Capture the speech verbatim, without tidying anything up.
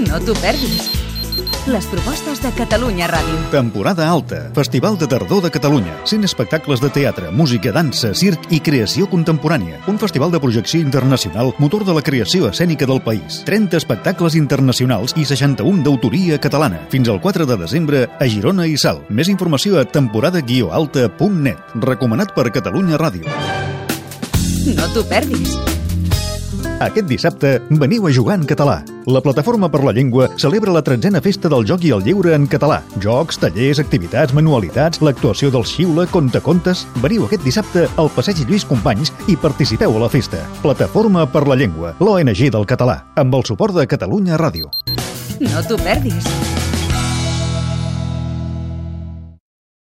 No t'ho perdis. Les propostes de Catalunya Ràdio. Temporada alta. Festival de tardor de Catalunya. cent espectacles de teatre, música, dansa, circ i creació contemporània. Un festival de projecció internacional, motor de la creació escènica del país. trenta espectacles internacionals i seixanta-un d'autoria catalana. Fins al quatre de desembre a Girona i Salt. Més informació a temporada guió alta punt net. Recomanat per Catalunya Ràdio. No t'ho perdis. Aquest dissabte veniu a jugar en català. La Plataforma per la Llengua celebra la tretzena festa del joc i el lleure en català. Jocs, tallers, activitats, manualitats, l'actuació del Xiula, contacontes... Veniu aquest dissabte al Passeig Lluís Companys i participeu a la festa. Plataforma per la Llengua, l'O N G del català, amb el suport de Catalunya Ràdio. No t'ho perdis.